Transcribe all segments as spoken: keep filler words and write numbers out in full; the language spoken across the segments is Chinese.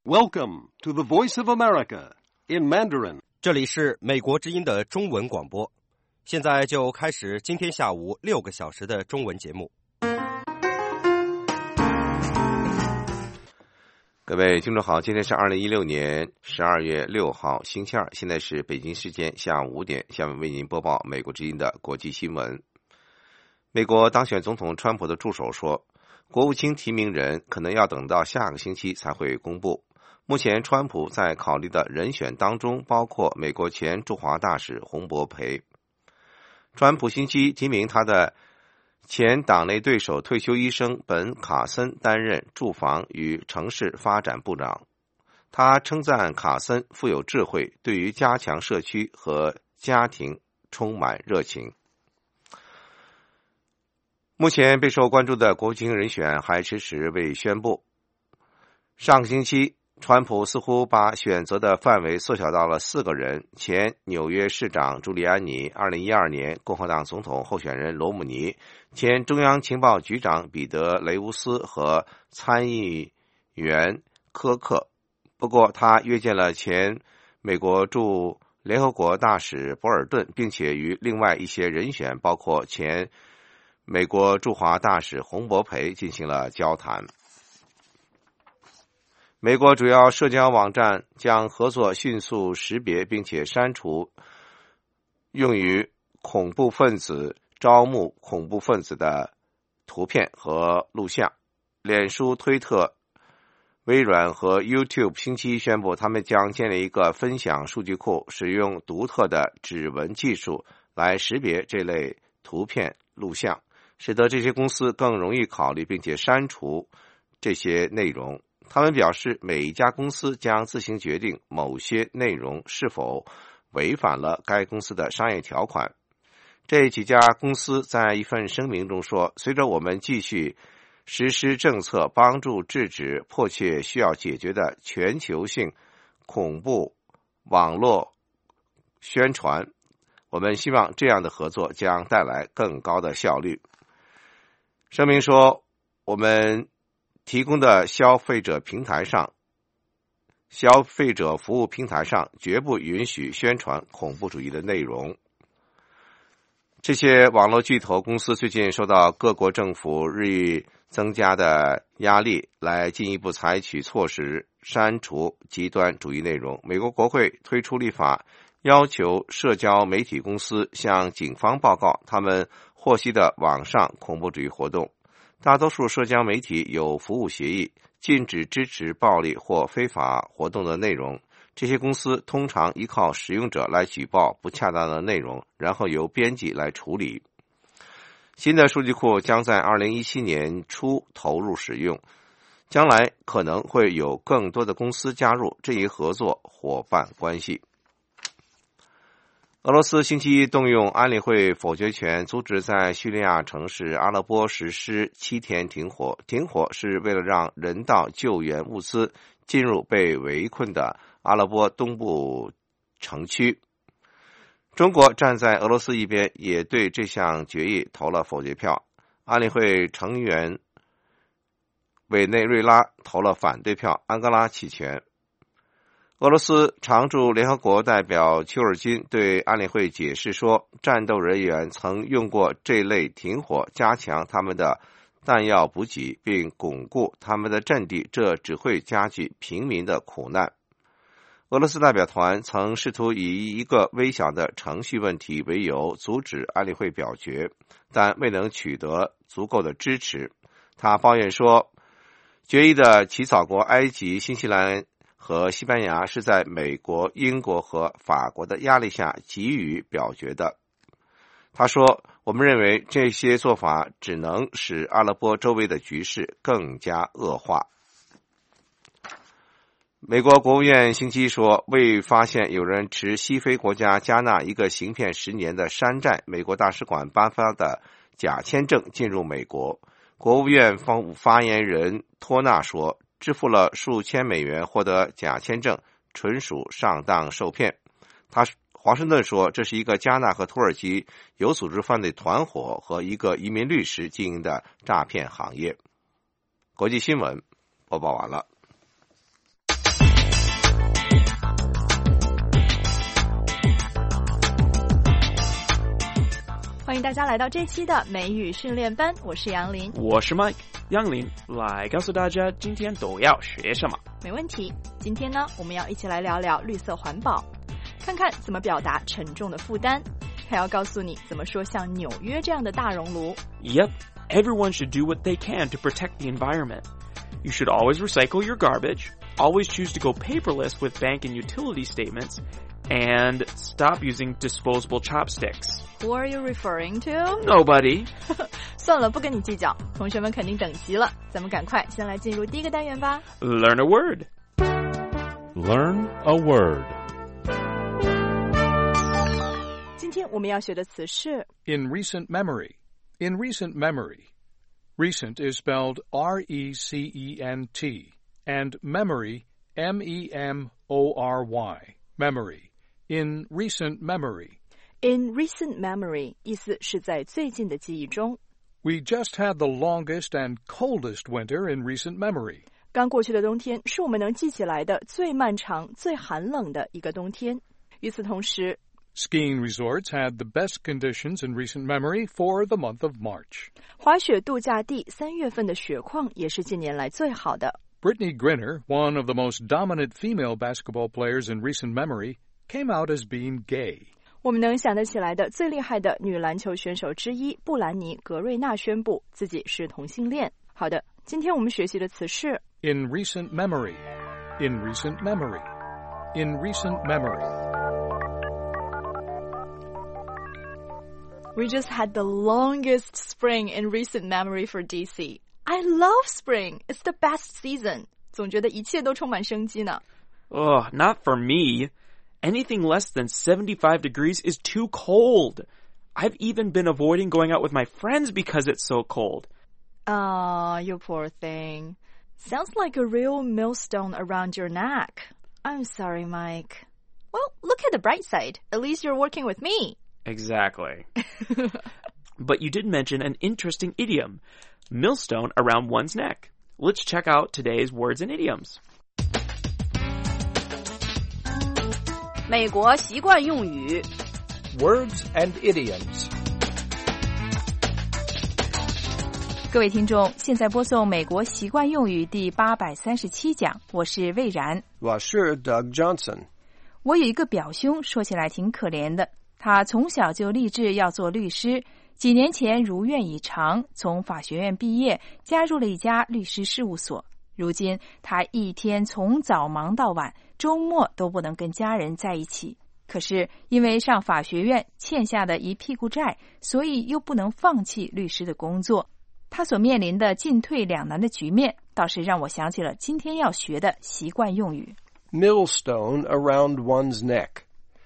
Welcome to the Voice of America in Mandarin. 这里是美国之音的中文广播，现在就开始今天下午六个小时的中文节目。 各位听众好，今天是二零一六年十二月六号星期二，现在是北京时间下午五点，下面为您播报美国之音的国际新闻。美国当选总统川普的助手说，国务卿提名人可能要等到下个星期才会公布。目前川普在考虑的人选当中包括美国前驻华大使洪博培。川普星期提名他的前党内对手退休医生本卡森担任住房与城市发展部长。他称赞卡森富有智慧，对于加强社区和家庭充满热情。目前备受关注的国务卿人选还迟迟未宣布。上个星期川普似乎把选择的范围缩小到了四个人：前纽约市长朱利安尼、二零一二年共和党总统候选人罗姆尼、前中央情报局长彼得雷乌斯和参议员科克。不过他约见了前美国驻联合国大使博尔顿，并且与另外一些人选包括前美国驻华大使洪博培进行了交谈。美国主要社交网站将合作迅速识别并且删除用于恐怖分子招募恐怖分子的图片和录像。脸书、推特、微软和 YouTube 星期一宣布，他们将建立一个分享数据库，使用独特的指纹技术来识别这类图片、录像，使得这些公司更容易考虑并且删除这些内容。他们表示，每一家公司将自行决定某些内容是否违反了该公司的商业条款。这几家公司在一份声明中说，随着我们继续实施政策，帮助制止迫切需要解决的全球性恐怖网络宣传，我们希望这样的合作将带来更高的效率。声明说，我们提供的消费者平台上消费者服务平台上绝不允许宣传恐怖主义的内容。这些网络巨头公司最近受到各国政府日益增加的压力，来进一步采取措施删除极端主义内容。美国国会推出立法，要求社交媒体公司向警方报告他们获悉的网上恐怖主义活动。大多数社交媒体有服务协议，禁止支持暴力或非法活动的内容。这些公司通常依靠使用者来举报不恰当的内容，然后由编辑来处理。新的数据库将在二零一七年初投入使用，将来可能会有更多的公司加入这一合作伙伴关系。俄罗斯星期一动用安理会否决权，阻止在叙利亚城市阿勒颇实施七天停火。停火是为了让人道救援物资进入被围困的阿勒颇东部城区。中国站在俄罗斯一边，也对这项决议投了否决票。安理会成员委内瑞拉投了反对票，安哥拉弃权。俄罗斯常驻联合国代表丘尔金对安理会解释说，战斗人员曾用过这类停火加强他们的弹药补给并巩固他们的阵地，这只会加剧平民的苦难。俄罗斯代表团曾试图以一个微小的程序问题为由阻止安理会表决，但未能取得足够的支持。他抱怨说，决议的起草国埃及、新西兰和西班牙是在美国、英国和法国的压力下给予表决的。他说，我们认为这些做法只能使阿勒颇周围的局势更加恶化。美国国务院星期一说，未发现有人持西非国家加纳一个行骗十年的山寨美国大使馆颁发的假签证进入美国。国务院发言人托纳说，支付了数千美元获得假签证，纯属上当受骗。他华盛顿说，这是一个加纳和土耳其有组织犯罪团伙和一个移民律师经营的诈骗行业。国际新闻播报完了。 迎大家来到这期的美语训练班，我是杨林， 我是 Mike。杨林来告诉大家今天都要学什么。 没问题。今天呢，我们要一起来聊聊绿色环保，看看怎么表达沉重的负担，还要告诉你怎么说像纽约这样的大熔炉。 Yep, everyone should do what they can to protect the environment. You should always recycle your garbage, always choose to go paperless with bank and utility statements, and stop using disposable chopsticks. Who are you referring to? Nobody. 算了，不跟你计较，同学们肯定等急了，咱们赶快先来进入第一个单元吧。 Learn a word. Learn a word. 今天我们要学的词是 In recent memory. In recent memory. Recent is spelled R E C E N T, and memory, M E M O R Y, memory. In recent memory. In recent memory 意思是在最近的记忆中。 We just had the longest and coldest winter in recent memory. 刚过去的冬天是我们能记起来的最漫长、最寒冷的一个冬天。与此同时， Skiing resorts had the best conditions in recent memory for the month of March. 滑雪度假地三月份的雪况也是近年来最好的。 Brittany Griner, one of the most dominant female basketball players in recent memory, came out as being gay. 我们能想得起来的最厉害的女篮球选手之一布兰妮·格瑞纳宣布自己是同性恋。好的，今天我们学习的词是 In recent memory. In recent memory. In recent memory. We just had the longest spring in recent memory for D C. I love spring. It's the best season. 总觉得一切都充满生机呢。 Ugh, not for me. Anything less than seventy-five degrees is too cold. I've even been avoiding going out with my friends because it's so cold. Ah, you poor thing. Sounds like a real millstone around your neck. I'm sorry, Mike. Well, look at the bright side. At least you're working with me. Exactly. But you did mention an interesting idiom, millstone around one's neck. Let's check out today's words and idioms. 美国习惯用语 Words and idioms. 各位听众，现在播送美国习惯用语第八百三十七讲，我是魏然。 我是 Doug Johnson. 我有一个表兄，说起来挺可怜的，他从小就立志要做律师，几年前如愿以偿，从法学院毕业，加入了一家律师事务所。如今他一天从早忙到晚，周末都不能跟家人在一起。可是因为上法学院欠下的一屁股债，所以又不能放弃律师的工作。他所面临的进退两难的局面，倒是让我想起了今天要学的习惯用语。 Millstone around one's neck.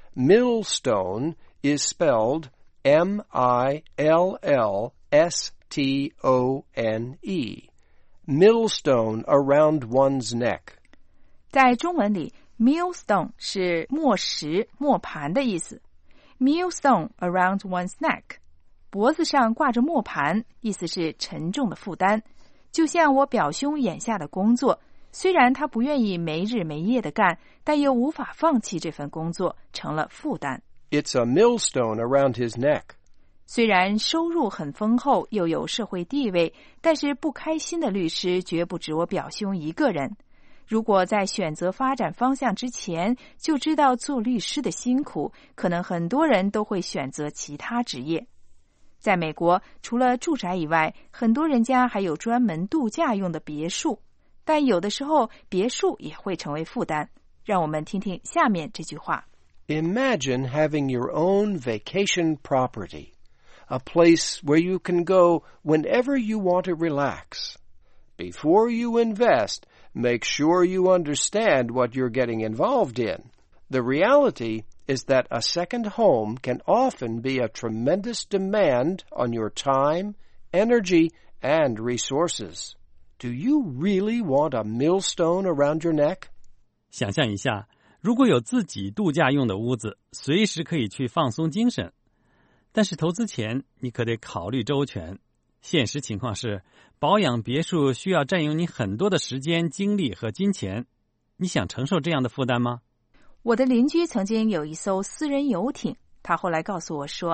Millstone is spelled M I L L S T O N E. Millstone around one's neck. 在中文里 millstone 是磨石、磨盘的意思。Millstone around one's neck， 脖子上挂着磨盘，意思是沉重的负担。就像我表兄眼下的工作，虽然他不愿意没日没夜的干，但又无法放弃这份工作，成了负担。 It's a millstone around his neck. 虽然收入很丰厚，又有社会地位，但是不开心的律师绝不止我表兄一个人。如果在选择发展方向之前就知道做律师的辛苦，可能很多人都会选择其他职业。在美国，除了住宅以外，很多人家还有专门度假用的别墅，但有的时候别墅也会成为负担。让我们听听下面这句话。 Imagine having your own vacation property, a place where you can go whenever you want to relax. Before you invest, make sure you understand what you're getting involved in. The reality is that a second home can often be a tremendous demand on your time, energy, and resources. Do you really want a millstone around your neck? 想象一下，如果有自己度假用的屋子，随时可以去放松精神。但是投资前，你可得考虑周全。现实情况是，保养别墅需要占用你很多的时间、精力和金钱。你想承受这样的负担吗？ 我的邻居曾经有一艘私人游艇，他后来告诉我说啊，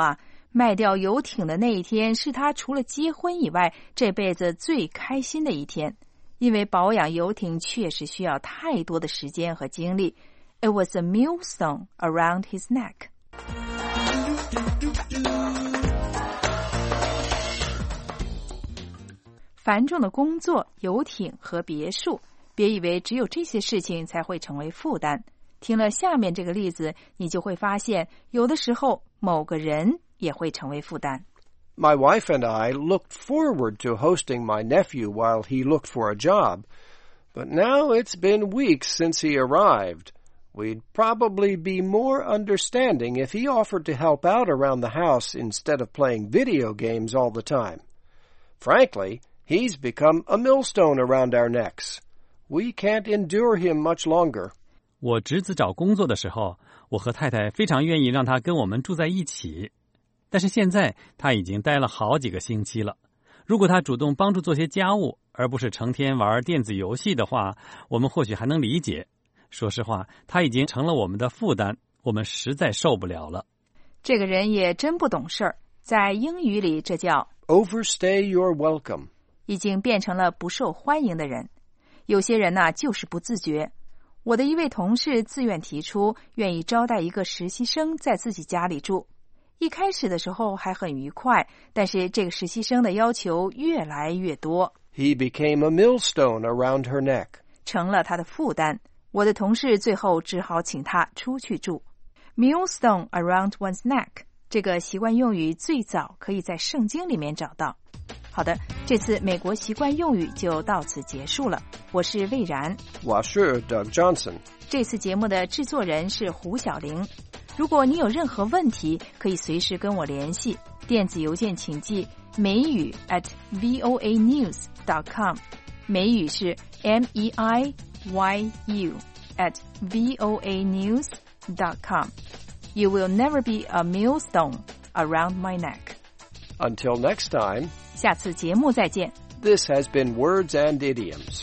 卖掉游艇的那一天是他除了结婚以外这辈子最开心的一天，因为保养游艇确实需要太多的时间和精力。It was a millstone around his neck. 繁重的工作、游艇和别墅，别以为只有这些事情才会成为负担。听了下面这个例子，你就会发现，有的时候某个人也会成为负担。 My wife and I looked forward to hosting my nephew while he looked for a job, but now it's been weeks since he arrived.We'd probably be more understanding if he offered to help out around the house instead of playing video games all the time. Frankly, he's become a millstone around our necks. We can't endure him much longer. 我侄子找工作的时候，我和太太非常愿意让他跟我们住在一起，但是现在他已经待了好几个星期了。如果他主动帮助做些家务，而不是成天玩电子游戏的话，我们或许还能理解。说实话，他已经成了我们的负担，我们实在受不了了。 这个人也真不懂事儿，在英语里这叫 overstay your welcome， 已经变成了不受欢迎的人。有些人呢，就是不自觉。我的一位同事自愿提出，愿意招待一个实习生在自己家里住。一开始的时候还很愉快，但是这个实习生的要求越来越多。 He became a millstone around her neck， 成了他的负担。我的同事最后只好请他出去住。Millstone around one's neck 这个习惯用语最早可以在圣经里面找到。好的，这次美国习惯用语就到此结束了。我是魏然， 我是 Doug Johnson。 这次节目的制作人是胡小玲。如果你有任何问题，可以随时跟我联系。电子邮件请寄美语 at voa news dot com， 美语是 M E I Y U at voa news dot com. You will never be a millstone around my neck. Until next time, 下次節目再見。 This has been Words and Idioms.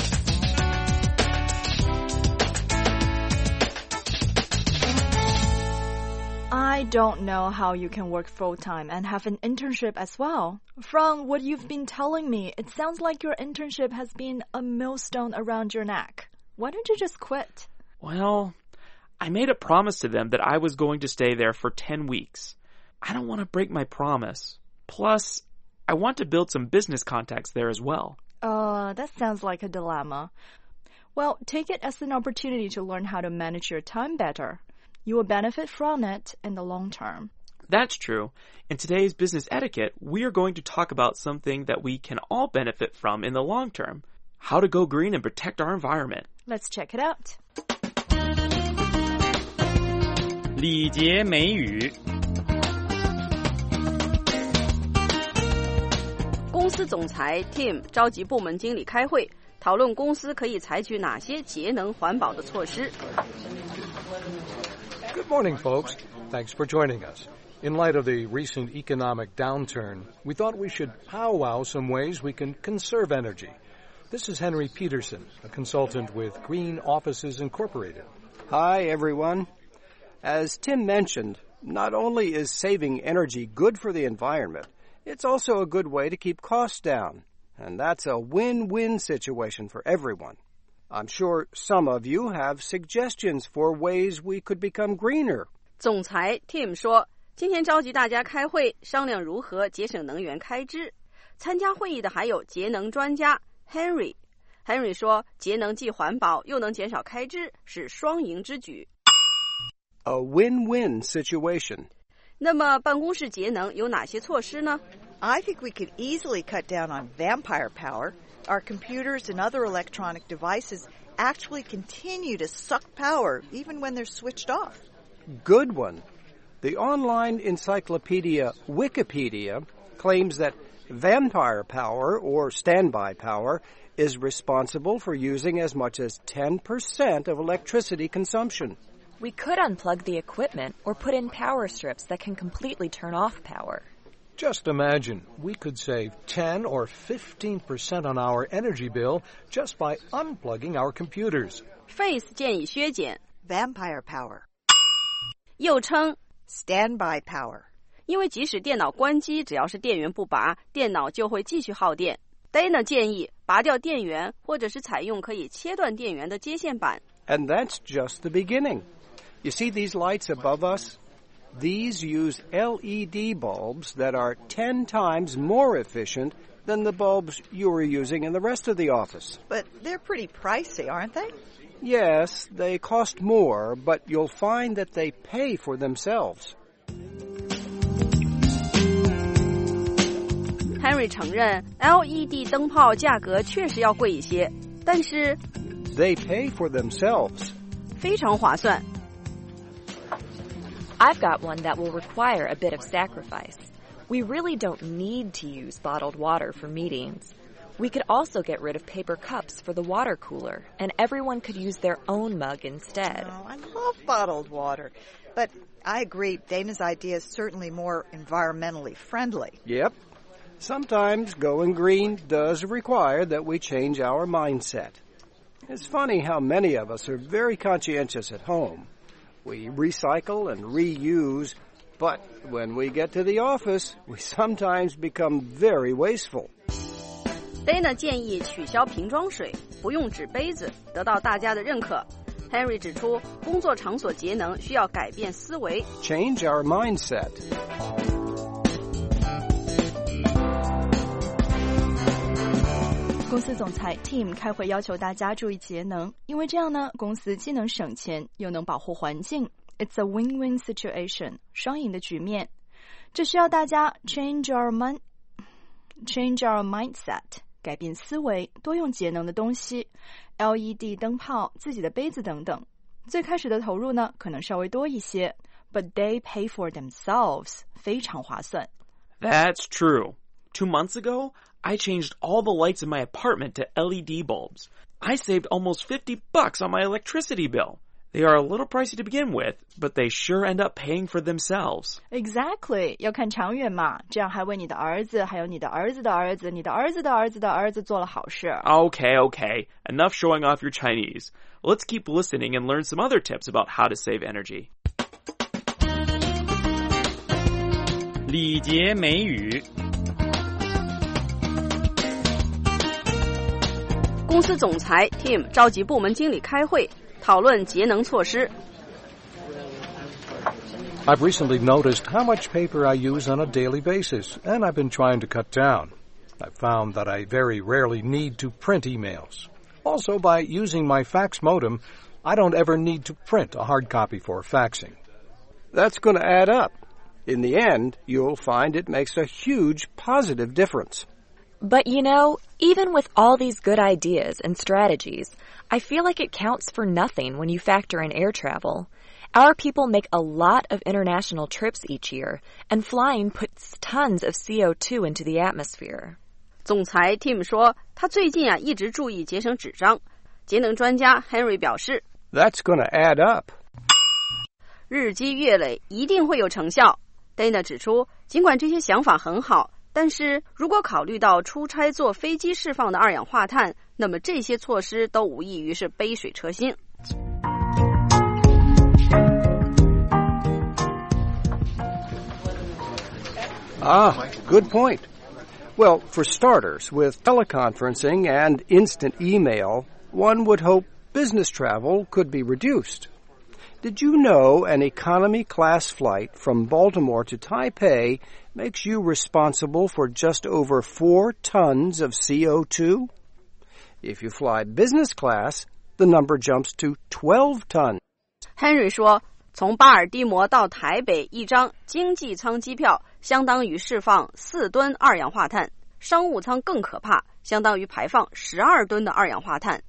I don't know how you can work full-time and have an internship as well. From what you've been telling me, it sounds like your internship has been a millstone around your neck. Why don't you just quit? Well, I made a promise to them that I was going to stay there for ten weeks. I don't want to break my promise. Plus, I want to build some business contacts there as well. Uh, that sounds like a dilemma. Well, take it as an opportunity to learn how to manage your time better. You will benefit from it in the long term. That's true. In today's business etiquette, we are going to talk about something that we can all benefit from in the long term. How to go green and protect our environment. Let's check it out. 礼节美语。 公司总裁 Tim 召集部门经理开会，讨论公司可以采取哪些节能环保的措施。 Good morning, folks. Thanks for joining us. In light of the recent economic downturn, we thought we should powwow some ways we can conserve energy. This is Henry Peterson, a consultant with Green Offices Incorporated. Hi, everyone. As Tim mentioned, not only is saving energy good for the environment, it's also a good way to keep costs down. And that's a win-win situation for everyone. I'm sure some of you have suggestions for ways we could become greener. 总裁 Tim 说，今天召集大家开会，商量如何节省能源开支。参加会议的还有节能专家 Henry。Henry 说，节能既环保又能减少开支，是双赢之举。 A win-win situation. 那么办公室节能有哪些措施呢？ I think we could easily cut down on vampire power. Our computers and other electronic devices actually continue to suck power even when they're switched off. Good one. The online encyclopedia Wikipedia claims that vampire power, or standby power, is responsible for using as much as ten percent of electricity consumption. We could unplug the equipment or put in power strips that can completely turn off power. Just imagine, we could save ten or fifteen percent on our energy bill just by unplugging our computers. Face 建议削减 Vampire power. 又称 Standby power. 因为即使电脑关机，只要是电源不拔，电脑就会继续耗电。Dana 建议拔掉电源，或者是采用可以切断电源的接线板。 And that's just the beginning. You see these lights above us? These use L E D bulbs that are ten times more efficient than the bulbs you are using in the rest of the office. But they're pretty pricey, aren't they? Yes, they cost more, but you'll find that they pay for themselves. Henry 承认 L E D 灯泡价格确实要贵一些，但是 They pay for themselves. 非常划算。 I've got one that will require a bit of sacrifice. We really don't need to use bottled water for meetings. We could also get rid of paper cups for the water cooler, and everyone could use their own mug instead. Oh, I love bottled water. But I agree, Dana's idea is certainly more environmentally friendly. Yep. Sometimes going green does require that we change our mindset. It's funny how many of us are very conscientious at home. We recycle and reuse, but when we get to the office, we sometimes become very wasteful. Dana 建议取消瓶装水，不用纸杯子，得到大家的认可。Henry 指出，工作场所节能需要改变思维。 Change our mindset. 公司总裁 Tim 开会要求大家注意节能，因为这样呢，公司既能省钱，又能保护环境。It's a win-win situation， 双赢的局面。这需要大家 change our mind, change our mindset， 改变思维，多用节能的东西 ，L E D 灯泡、自己的杯子等等。最开始的投入呢，可能稍微多一些 ，but they pay for themselves， 非常划算。 That's true. Two months ago, I changed all the lights in my apartment to L E D bulbs. I saved almost fifty bucks on my electricity bill. They are a little pricey to begin with, but they sure end up paying for themselves. Exactly. 要看长远嘛，这样还为你的儿子，还有你的儿子的儿子，你的儿子的儿子的儿子做了好事。 Okay, okay. Enough showing off your Chinese. Let's keep listening and learn some other tips about how to save energy. 礼节美语。 公司总裁 Tim 召集部门经理开会，讨论节能措施。 I've recently noticed how much paper I use on a daily basis, and I've been trying to cut down. I've found that I very rarely need to print emails. Also, by using my fax modem, I don't ever need to print a hard copy for faxing. That's going to add up. In the end, you'll find it makes a huge positive difference. But you know, even with all these good ideas and strategies, I feel like it counts for nothing when you factor in air travel. Our people make a lot of international trips each year, and flying puts tons of C O two into the atmosphere. 总裁 Tim 说，他最近啊一直注意节省纸张。节能专家 Henry 表示 That's going to add up. 日积月累一定会有成效。Dana 指出，尽管这些想法很好，但是如果考虑到出差坐飞机释放的二氧化碳，那么这些措施都无异于是杯水车薪。 Ah, good point. Well, for starters, with teleconferencing and instant email, one would hope business travel could be reduced. Did you know an economy class flight from Baltimore to Taipei makes you responsible for just over four tons of C O two? If you fly business class, the number jumps to twelve tons. Henry 说，从巴尔的摩到台北一张经济舱机票相当于释放四吨二氧化碳，商务舱更可怕，相当于排放十二吨的二氧化碳。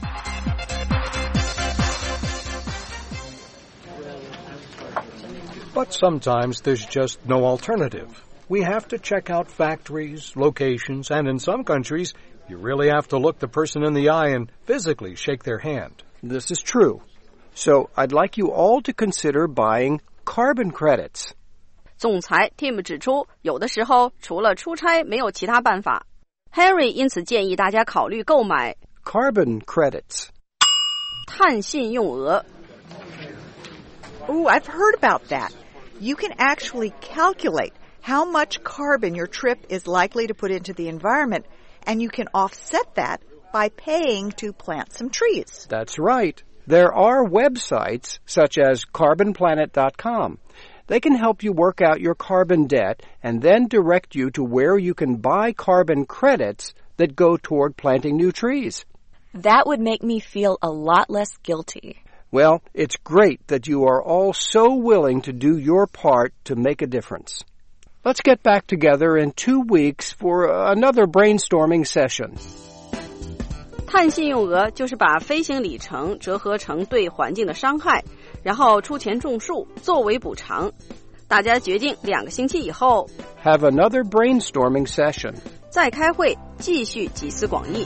But sometimes there's just no alternative. We have to check out factories, locations, and in some countries, you really have to look the person in the eye and physically shake their hand. This is true. So I'd like you all to consider buying carbon credits. 总裁 Tim 指出，有的时候除了出差没有其他办法。Henry 因此建议大家考虑购买 carbon credits. 碳信用额。 Ooh, I've heard about that. you can actually calculate how much carbon your trip is likely to put into the environment, and you can offset that by paying to plant some trees. That's right. There are websites such as carbon planet dot com. They can help you work out your carbon debt and then direct you to where you can buy carbon credits that go toward planting new trees. That would make me feel a lot less guilty. Well, it's great that you are all so willing to do your part to make a difference. Let's get back together in two weeks for another brainstorming session. 碳信用额就是把飞行里程折合成对环境的伤害，然后出钱种树作为补偿。大家决定两个星期以后 Have another brainstorming session. 再开会，继续集思广益。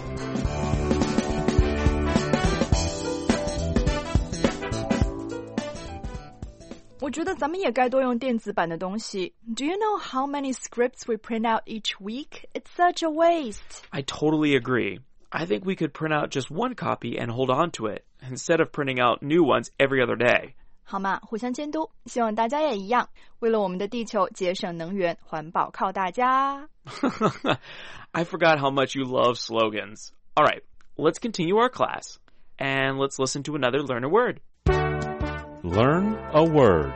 我觉得咱们也该多用电子版的东西。Do you know how many scripts we print out each week? It's such a waste. I totally agree. I think we could print out just one copy and hold on to it, instead of printing out new ones every other day. 好嘛，互相监督，希望大家也一样，为了我们的地球节省能源，环保靠大家。 I forgot how much you love slogans. All right, let's continue our class, and let's listen to another Learn a Word. Learn a word.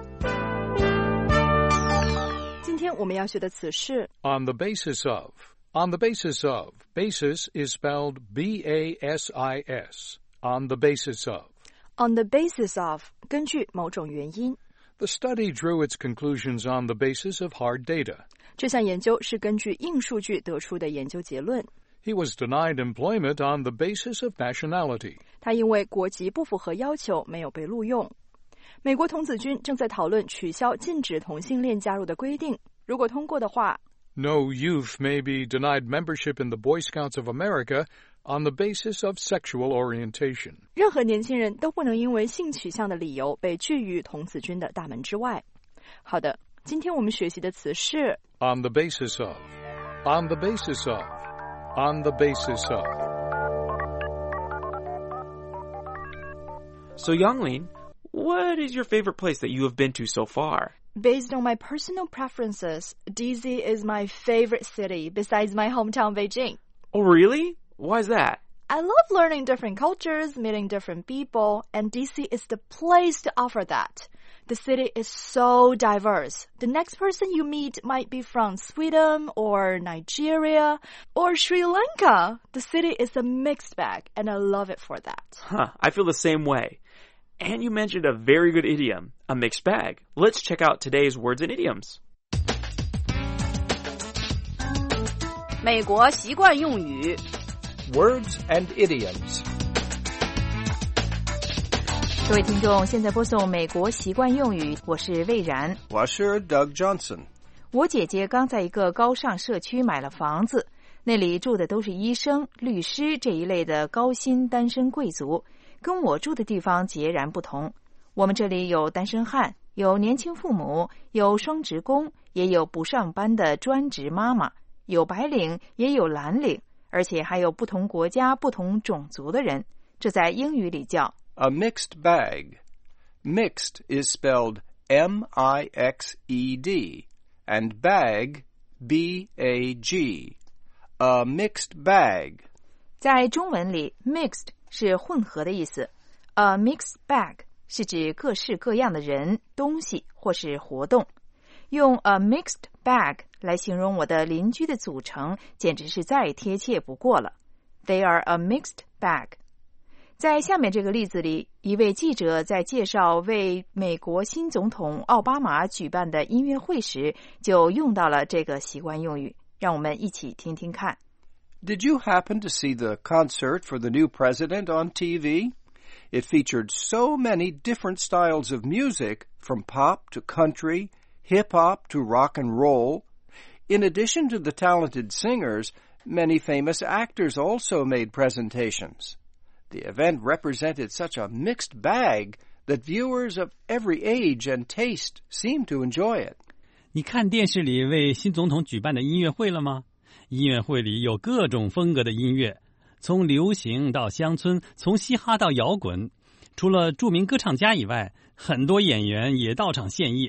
今天我们要学的词是 On the basis of. On the basis of. Basis is spelled B A S I S. On the basis of. on the basis of 根据某种原因。 The study drew its conclusions on the basis of hard data. 这项研究是根据硬数据得出的研究结论。 He was denied employment on the basis of nationality. 他因为国籍不符合要求，没有被录用。美国童子军正在讨论取消禁止同性恋加入的规定，如果通过的话 No youth may be denied membership in the Boy Scouts of America on the basis of sexual orientation. 任何年轻人都不能因为性取向的理由被拒于童子军的大门之外。好的，今天我们学习的词是 On the basis of. On the basis of. On the basis of. So, Yonglin, what is your favorite place that you have been to so far? Based on my personal preferences, D C is my favorite city besides my hometown Beijing. Oh, really? Why is that? I love learning different cultures, meeting different people, and D C is the place to offer that. The city is so diverse. The next person you meet might be from Sweden or Nigeria or Sri Lanka. The city is a mixed bag, and I love it for that. Huh, I feel the same way. And you mentioned a very good idiom, a mixed bag. Let's check out today's words and idioms. 美国习惯用语 Words and idioms. 各位听众，现在播送美国习惯用语，我是魏然。 我是 Doug Johnson。 我姐姐刚在一个高尚社区买了房子，那里住的都是医生、律师这一类的高薪单身贵族，跟我住的地方截然不同。我们这里有单身汉，有年轻父母，有双职工，也有不上班的专职妈妈，有白领，也有蓝领，而且还有不同国家、不同种族的人。这在英语里叫 A mixed bag. Mixed is spelled M I X E D, and bag, B A G. A mixed bag. 在中文里 mixed 是混合的意思， A mixed bag 是指各式各样的人、东西或是活动。用 a mixed bag 来形容我的邻居的组成，简直是再贴切不过了。They are a mixed bag. 在下面这个例子里，一位记者在介绍为美国新总统奥巴马举办的音乐会时，就用到了这个习惯用语。让我们一起听听看。 Did you happen to see the concert for the new president on T V? It featured so many different styles of music, from pop to country, hip-hop to rock and roll. In addition to the talented singers, many famous actors also made presentations. The event represented such a mixed bag that viewers of every age and taste seemed to enjoy it. 你看电视里为新总统举办的音乐会了吗？音乐会里有各种风格的音乐，从流行到乡村，从嘻哈到摇滚。除了著名歌唱家以外，很多演员也到场献艺。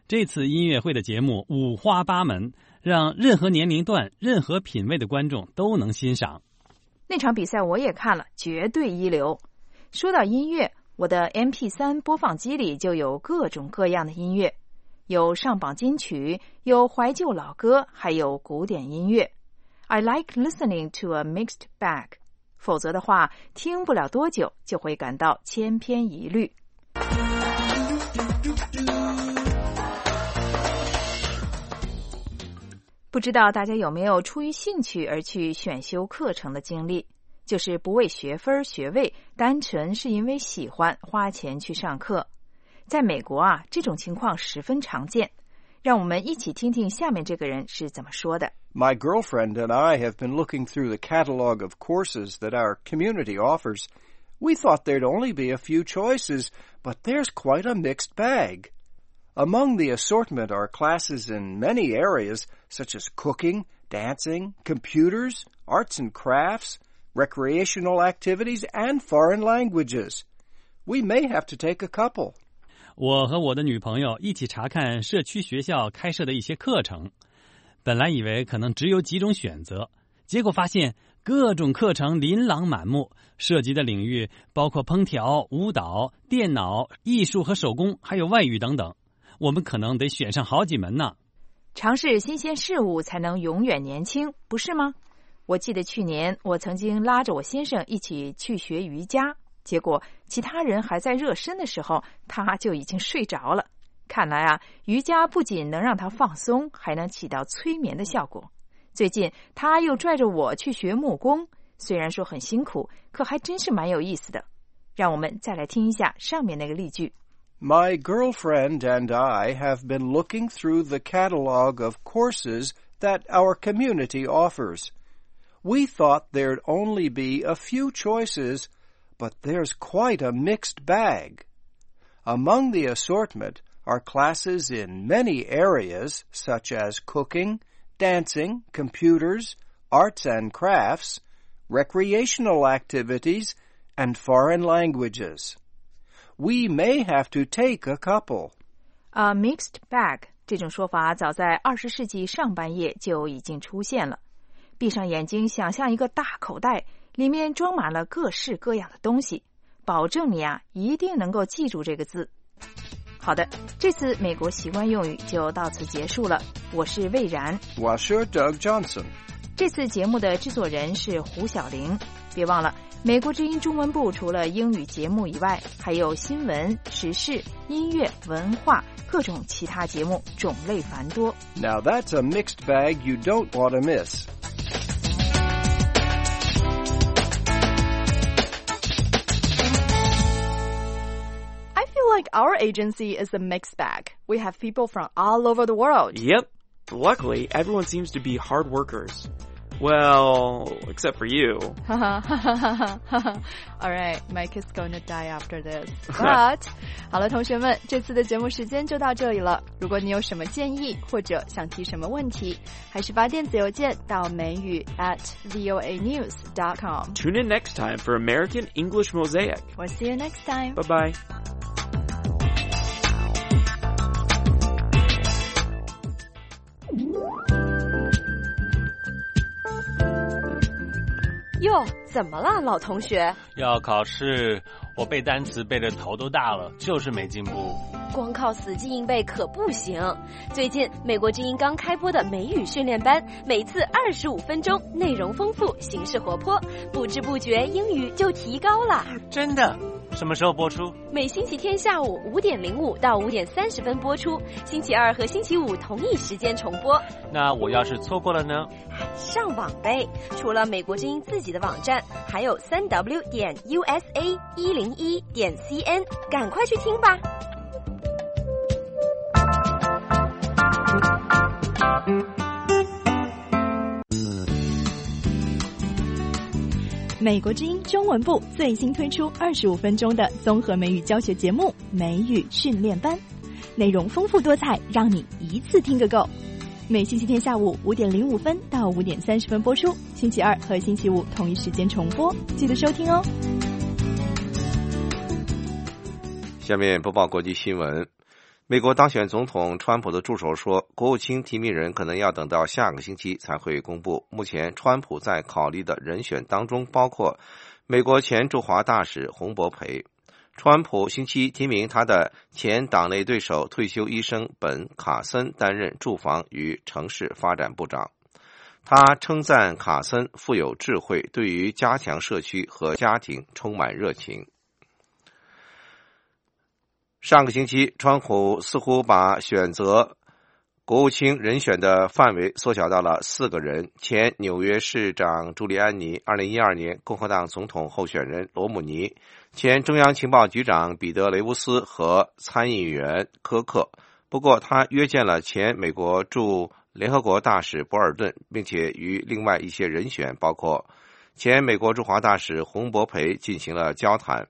这次音乐会的节目五花八门，让任何年龄段、任何品味的观众都能欣赏。 那场比赛我也看了，绝对一流。说到音乐，我的 M P 三 播放机里就有各种各样的音乐，有上榜金曲，有怀旧老歌，还有古典音乐。I like listening to a mixed bag. 否则的话，听不了多久就会感到千篇一律。不知道大家有没有出于兴趣而去选修课程的经历，就是不为学分学位，单纯是因为喜欢花钱去上课。在美国啊，这种情况十分常见。让我们一起听听下面这个人是怎么说的。 My girlfriend and I have been looking through the catalog of courses that our community offers. We thought there'd only be a few choices, but there's quite a mixed bag. Among the assortment are classes in many areas, such as cooking, dancing, computers, arts and crafts, recreational activities, and foreign languages. We may have to take a couple. 我和我的女朋友一起查看社区学校开设的一些课程，本来以为可能只有几种选择，结果发现各种课程琳琅满目，涉及的领域包括烹调、舞蹈、电脑、艺术和手工，还有外语等等。我们可能得选上好几门呢。 尝试新鲜事物才能永远年轻，不是吗？我记得去年我曾经拉着我先生一起去学瑜伽，结果其他人还在热身的时候，他就已经睡着了。看来啊，瑜伽不仅能让他放松，还能起到催眠的效果。最近他又拽着我去学木工，虽然说很辛苦，可还真是蛮有意思的。让我们再来听一下上面那个例句。 My girlfriend and I have been looking through the catalog of courses that our community offers. We thought there'd only be a few choices, but there's quite a mixed bag. Among the assortment are classes in many areas, such as cooking, dancing, computers, arts and crafts, recreational activities, and foreign languages. We may have to take a couple. A mixed bag 这种说法早在二十世纪上半叶就已经出现了。闭上眼睛，想象一个大口袋，里面装满了各式各样的东西，保证你啊一定能够记住这个字。好的，这次美国习惯用语就到此结束了。我是魏然， 我是 Doug Johnson。 这次节目的制作人是胡小玲。别忘了，美国之音中文部除了英语节目以外，还有新闻、时事、音乐、文化各种其他节目，种类繁多。 Now that's a mixed bag you don't want to miss. Like our agency is a mixed bag. We have people from all over the world. Yep. Luckily, everyone seems to be hard workers. Well, except for you. All right, Mike is going to die after this. But 好了，同学们，这次的节目时间就到这里了。如果你有什么建议或者想提什么问题，还是发电子邮件到美语 at voa news dot com. Tune in next time for American English Mosaic. We'll see you next time. Bye-bye. 哟，怎么了，老同学？ 要考试，我背单词背得头都大了，就是没进步。 光靠死记硬背可不行。最近美国之音刚开播的美语训练班，每次二十五分钟，内容丰富，形式活泼，不知不觉英语就提高了。 真的？什么时候播出？ 每星期天下午五点零五到五点三十分播出，星期二和星期五同一时间重播。 那我要是错过了呢？ 上网呗！除了美国之音自己的网站，还有三 w 点 u s a 一零一点 c n， 赶快去听吧。 美国之音中文部最新推出二十五分钟的综合美语教学节目《美语训练班》，内容丰富多彩，让你一次听个够。每星期天下午五点零五分到五点三十分播出，星期二和星期五同一时间重播，记得收听哦。 下面播报国际新闻。 美国当选总统川普的助手说，国务卿提名人可能要等到下个星期才会公布。目前，川普在考虑的人选当中包括美国前驻华大使洪博培。川普星期提名他的前党内对手退休医生本·卡森担任住房与城市发展部长。他称赞卡森富有智慧，对于加强社区和家庭充满热情。上个星期，川普似乎把选择国务卿人选的范围缩小到了四个人：前纽约市长朱利安尼、二零一二年共和党总统候选人罗姆尼、前中央情报局长彼得·雷乌斯和参议员科克。不过，他约见了前美国驻联合国大使博尔顿，并且与另外一些人选，包括前美国驻华大使洪博培进行了交谈。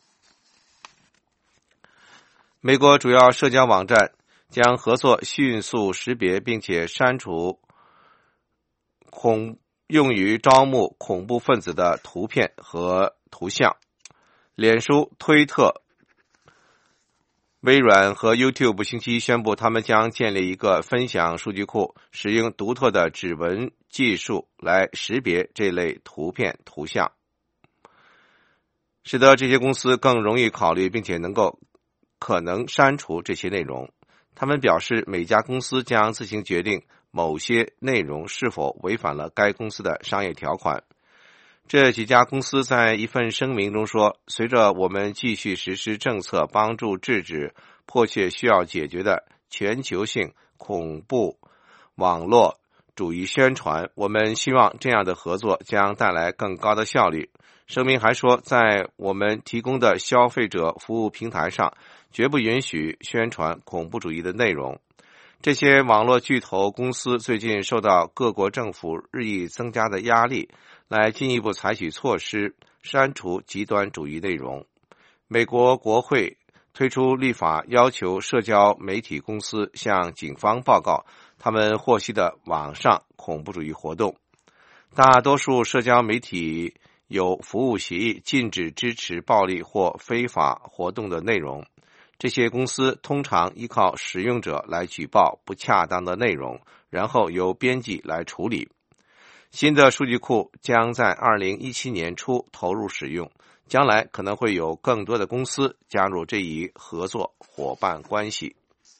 美国主要社交网站将合作迅速识别并且删除恐用于招募恐怖分子的图片和图像。脸书、推特、微软和 YouTube 星期一宣布，他们将建立一个分享数据库，使用独特的指纹技术来识别这类图片图像，使得这些公司更容易考虑并且能够可能删除这些内容。他们表示，每家公司将自行决定某些内容是否违反了该公司的商业条款。这几家公司在一份声明中说，随着我们继续实施政策，帮助制止迫切需要解决的全球性恐怖网络主义宣传，我们希望这样的合作将带来更高的效率。声明还说，在我们提供的消费者服务平台上，绝不允许宣传恐怖主义的内容。这些网络巨头公司最近受到各国政府日益增加的压力，来进一步采取措施删除极端主义内容。美国国会推出立法，要求社交媒体公司向警方报告他们获悉的网上恐怖主义活动。大多数社交媒体有服务协议，禁止支持暴力或非法活动的内容。这些公司通常依靠使用者来举报不恰当的内容，然后由编辑来处理。新的数据库将在二零一七年初投入使用，将来可能会有更多的公司加入这一合作伙伴关系。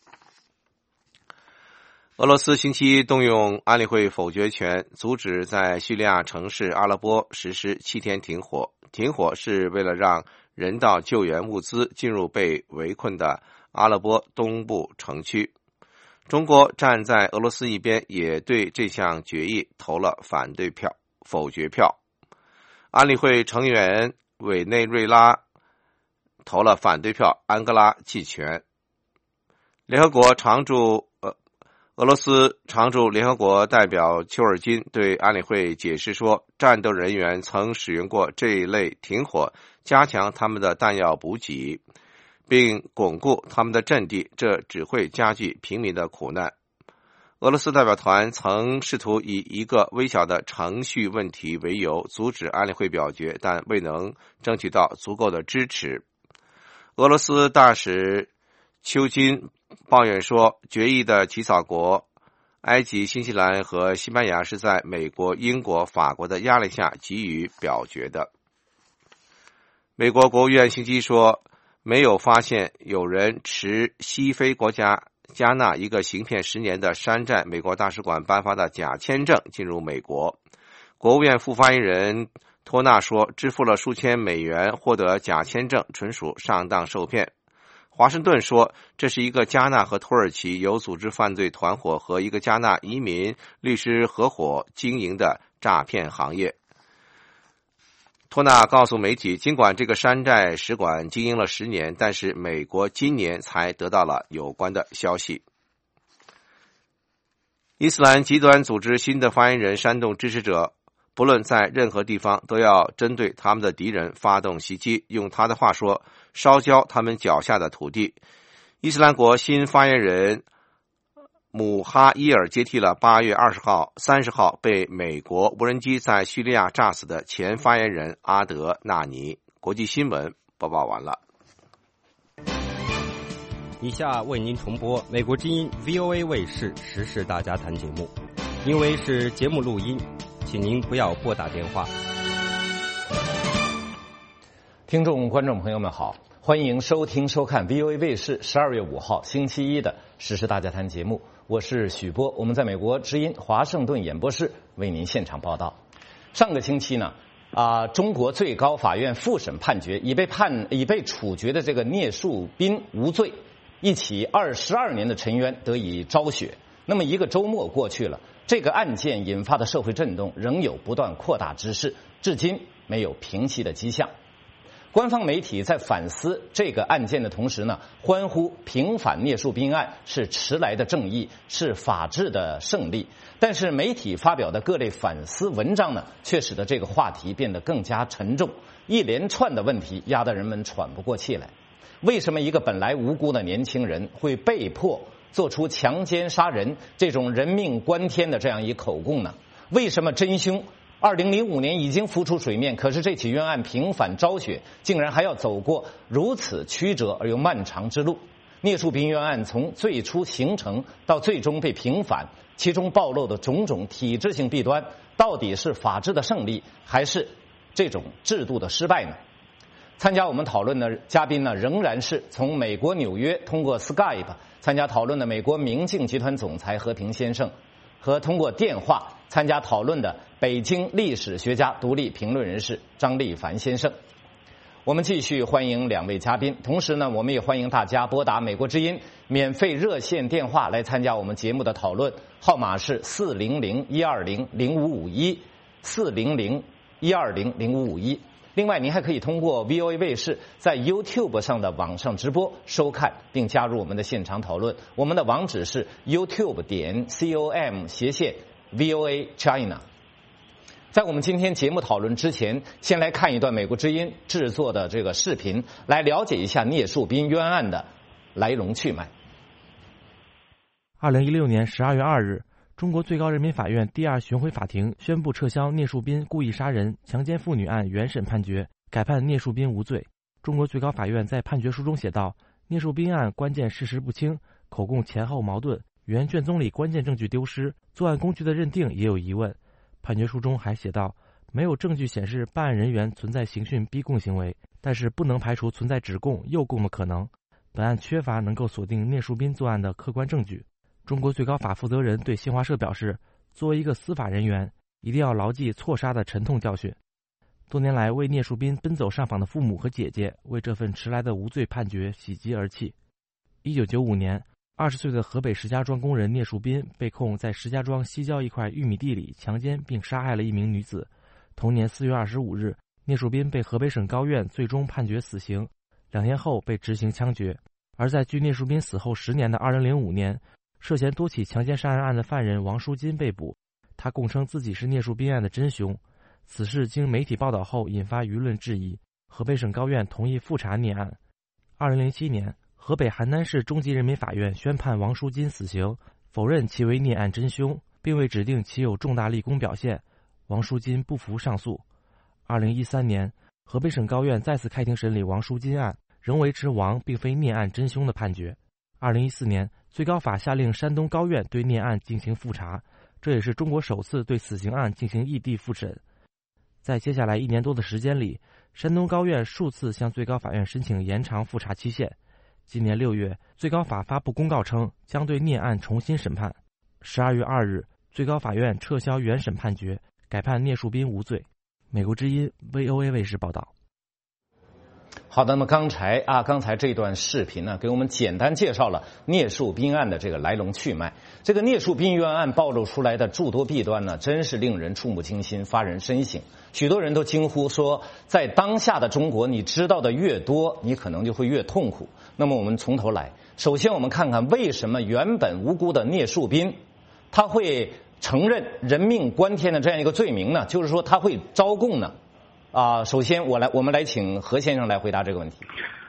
俄罗斯星期一动用安理会否决权，阻止在叙利亚城市阿勒颇实施七天停火。停火是为了让人道救援物资进入被围困的阿勒颇东部城区。中国站在俄罗斯一边，也对这项决议投了反对票、否决票。安理会成员委内瑞拉投了反对票，安哥拉弃权。联合国常驻呃俄罗斯常驻联合国代表丘尔金对安理会解释说，战斗人员曾使用过这一类停火，加强他们的弹药补给，并巩固他们的阵地，这只会加剧平民的苦难。俄罗斯代表团曾试图以一个微小的程序问题为由阻止安理会表决，但未能争取到足够的支持。俄罗斯大使丘金抱怨说，决议的起草国埃及、新西兰和西班牙是在美国、英国、法国的压力下给予表决的。美国国务院星期一说，没有发现有人持西非国家加纳一个行骗十年的山寨美国大使馆颁发的假签证进入美国。国务院副发言人托纳说，支付了数千美元获得假签证纯属上当受骗。华盛顿说，这是一个加纳和土耳其有组织犯罪团伙和一个加纳移民律师合伙经营的诈骗行业。托纳告诉媒体，尽管这个山寨使馆经营了十年，但是美国今年才得到了有关的消息。伊斯兰极端组织新的发言人煽动支持者，不论在任何地方都要针对他们的敌人发动袭击，用他的话说，烧焦他们脚下的土地。伊斯兰国新发言人姆哈伊尔接替了八月二十号、三十号被美国无人机在叙利亚炸死的前发言人阿德纳尼。国际新闻播报完了。 以下为您重播美国之音 V O A 卫视时事大家谈节目，因为是节目录音，请您不要拨打电话。 听众观众朋友们好，欢迎收听收看 V O A 卫视十二月五号星期一的时事大家谈节目，我是许波，我们在美国之音华盛顿演播室为您现场报道。上个星期呢，啊、呃，中国最高法院复审判决已被判已被处决的这个聂树斌无罪，一起二十二年的沉冤得以昭雪。那么一个周末过去了，这个案件引发的社会震动仍有不断扩大之势，至今没有平息的迹象。官方媒体在反思这个案件的同时呢，欢呼平反聂树斌案是迟来的正义，是法治的胜利。但是媒体发表的各类反思文章呢，却使得这个话题变得更加沉重，一连串的问题压得人们喘不过气来。为什么一个本来无辜的年轻人会被迫做出强奸杀人这种人命关天的这样一口供呢？为什么真凶二零零五年已经浮出水面，可是这起冤案平反昭雪竟然还要走过如此曲折而又漫长之路？聂树斌冤案从最初形成到最终被平反，其中暴露的种种体制性弊端，到底是法治的胜利，还是这种制度的失败呢？参加我们讨论的嘉宾呢，仍然是从美国纽约通过 Skype 参加讨论的美国明镜集团总裁和平先生，和通过电话参加讨论的北京历史学家、独立评论人士张立凡先生。我们继续欢迎两位嘉宾，同时呢，我们也欢迎大家拨打美国之音免费热线电话来参加我们节目的讨论，号码是四零零一二零零五五一四零零一二零零五五一。另外，您还可以通过 V O A 卫视在 YouTube 上的网上直播收看，并加入我们的现场讨论。我们的网址是 YouTube 点 com 斜线 V O A China。在我们今天节目讨论之前，先来看一段美国之音制作的这个视频，来了解一下聂树斌冤案的来龙去脉。 二零一六年十二月二日，中国最高人民法院第二巡回法庭宣布撤销聂树斌故意杀人、强奸妇女案原审判决，改判聂树斌无罪。中国最高法院在判决书中写道：聂树斌案关键事实不清，口供前后矛盾，原卷宗里关键证据丢失，作案工具的认定也有疑问。判决书中还写道，没有证据显示办案人员存在刑讯逼供行为，但是不能排除存在指供、诱供的可能。本案缺乏能够锁定聂树斌作案的客观证据。中国最高法负责人对新华社表示，作为一个司法人员，一定要牢记错杀的沉痛教训。多年来为聂树斌奔走上访的父母和姐姐为这份迟来的无罪判决喜极而泣。一九九五年，二十岁的河北石家庄工人聂树斌被控在石家庄西郊一块玉米地里强奸并杀害了一名女子。同年四月二十五日，聂树斌被河北省高院最终判决死刑，两天后被执行枪决。而在距聂树斌死后十年的二零零五年，涉嫌多起强奸杀人案的犯人王淑金被捕，他供称自己是聂树斌案的真凶。此事经媒体报道后引发舆论质疑，河北省高院同意复查聂案。二零零七年，河北邯郸市中级人民法院宣判王淑金死刑，否认其为聂案真凶，并未指定其有重大立功表现。王淑金不服上诉。二零一三年，河北省高院再次开庭审理王淑金案，仍维持王并非聂案真凶的判决。二零一四年，最高法下令山东高院对聂案进行复查，这也是中国首次对死刑案进行异地复审。在接下来一年多的时间里，山东高院数次向最高法院申请延长复查期限。今年六月，最高法发布公告称将对聂案重新审判。十二月二日，最高法院撤销原审判决，改判聂树斌无罪。美国之音 V O A 卫视报道。 好的，那么刚才啊，刚才这段视频呢，给我们简单介绍了聂树斌案的这个来龙去脉。这个聂树斌冤案暴露出来的诸多弊端呢，真是令人触目惊心，发人深省。许多人都惊呼说，在当下的中国，你知道的越多，你可能就会越痛苦。那么我们从头来，首先我们看看为什么原本无辜的聂树斌，他会承认人命关天的这样一个罪名呢？就是说他会招供呢？啊，首先我来，我们来请何先生来回答这个问题。 这个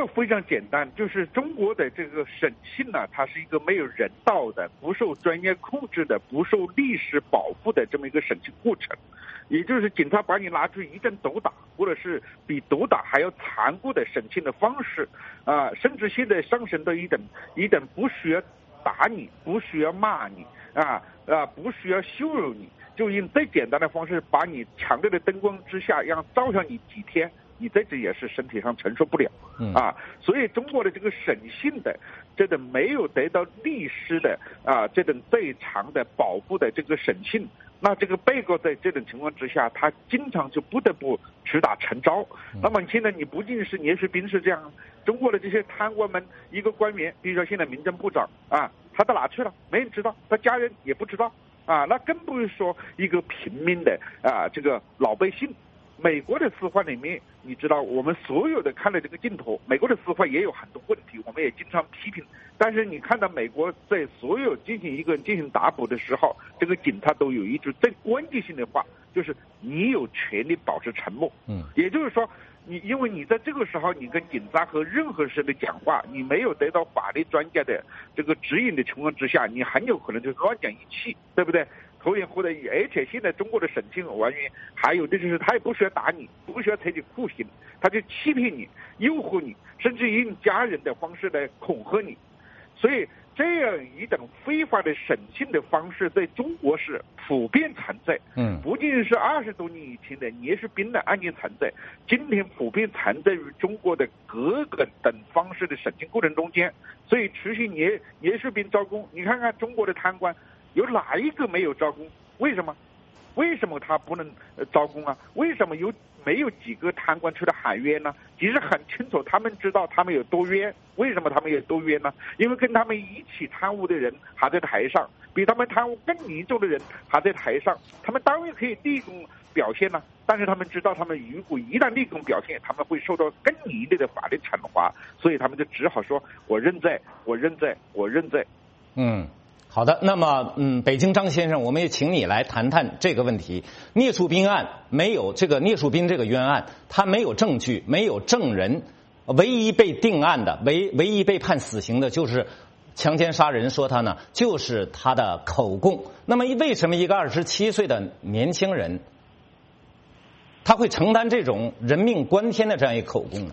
非常简单，就是中国的这个审讯呢，它是一个没有人道的、不受专业控制的、不受历史保护的这么一个审讯过程。也就是警察把你拿出一阵毒打，或者是比毒打还要残酷的审讯的方式啊，甚至现在上升到一等一等不需要打你，不需要骂你啊啊，不需要羞辱你，就用最简单的方式把你强烈的灯光之下，让照上你几天。你这只也是身体上承受不了啊，所以中国的这个审讯的这种没有得到律师的啊这种最长的保护的这个审讯，那这个被告在这种情况之下，他经常就不得不屈打成招。那么现在你不仅是聂树斌是这样，中国的这些贪官们，一个官员，比如说现在民政部长啊，他到哪去了？没人知道，他家人也不知道啊，那更不是说一个平民的啊这个老百姓。美国的司法里面，你知道，我们所有的看了这个镜头，美国的司法也有很多问题，我们也经常批评。但是你看到美国在所有进行一个进行打捕的时候，这个警察都有一句最关键性的话，就是你有权利保持沉默。嗯，也就是说，你因为你在这个时候，你跟警察和任何人的讲话，你没有得到法律专家的这个指引的情况之下，你很有可能就乱讲一气，对不对？头言或者，而且现在中国的审讯完全还有的就是他也不需要打你，不需要采取酷刑，他就欺骗你、诱惑你，甚至用家人的方式来恐吓你。所以这样一种非法的审讯的方式在中国是普遍存在。嗯，不仅是二十多年以前的聂树斌的案件存在，今天普遍存在于中国的各个等方式的审讯过程中间。所以持续聂聂树斌招供，你看看中国的贪官。有哪一个没有招供？为什么？为什么他不能招供啊？为什么有没有几个贪官出来喊冤呢？其实很清楚，他们知道他们有多冤。为什么他们有多冤呢？因为跟他们一起贪污的人还在台上，比他们贪污更严重的人还在台上。他们当然可以立功表现呢，但是他们知道，他们如果一旦立功表现，他们会受到更严厉的法律惩罚，所以他们就只好说：“我认罪，我认罪，我认罪。” 嗯。好的，那么嗯，北京张先生，我们也请你来谈谈这个问题。聂树斌案没有这个聂树斌这个冤案，他没有证据，没有证人，唯一被定案的，唯唯一被判死刑的就是强奸杀人，说他呢就是他的口供。那么为什么一个二十七岁的年轻人，他会承担这种人命关天的这样一个口供呢？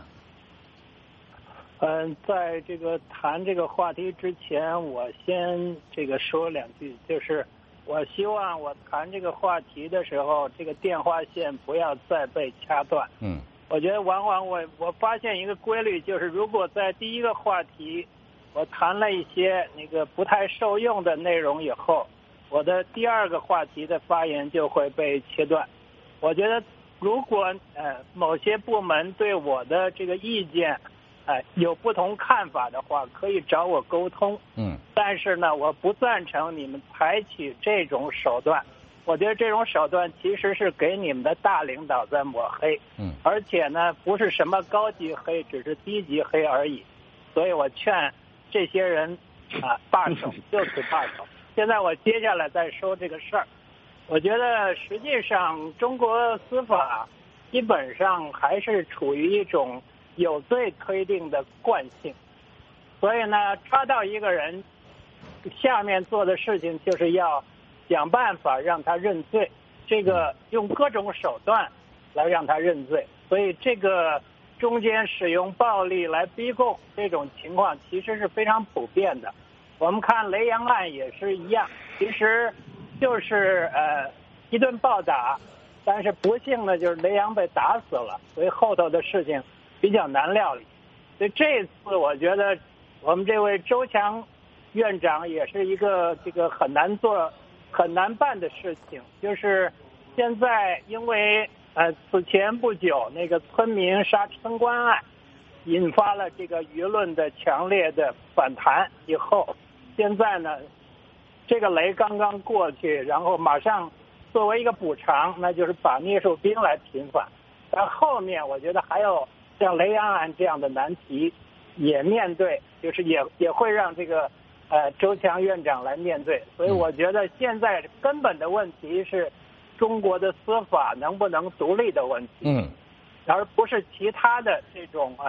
嗯，在这个谈这个话题之前，我先这个说两句，就是我希望我谈这个话题的时候，这个电话线不要再被掐断。嗯，我觉得往往我我发现一个规律，就是如果在第一个话题我谈了一些那个不太受用的内容以后，我的第二个话题的发言就会被切断。我觉得如果呃某些部门对我的这个意见哎，有不同看法的话，可以找我沟通。嗯，但是呢，我不赞成你们采取这种手段。我觉得这种手段其实是给你们的大领导在抹黑。嗯，而且呢，不是什么高级黑，只是低级黑而已。所以我劝这些人啊罢手，就此罢手。现在我接下来再说这个事儿。我觉得实际上中国司法基本上还是处于一种有罪推定的惯性，所以呢，抓到一个人，下面做的事情就是要想办法让他认罪，这个用各种手段来让他认罪。所以这个中间使用暴力来逼供这种情况其实是非常普遍的。我们看雷洋案也是一样，其实就是呃一顿暴打，但是不幸的就是雷洋被打死了，所以后头的事情比较难料理。所以这次我觉得我们这位周强院长也是一个这个很难做很难办的事情，就是现在因为呃此前不久那个村民杀村官案引发了这个舆论的强烈的反弹以后，现在呢这个雷刚刚过去，然后马上作为一个补偿，那就是把聂树斌来平反。但后面我觉得还有像雷洋案这样的难题也面对，就是也也会让这个呃周强院长来面对。所以我觉得现在根本的问题是中国的司法能不能独立的问题，嗯，而不是其他的这种呃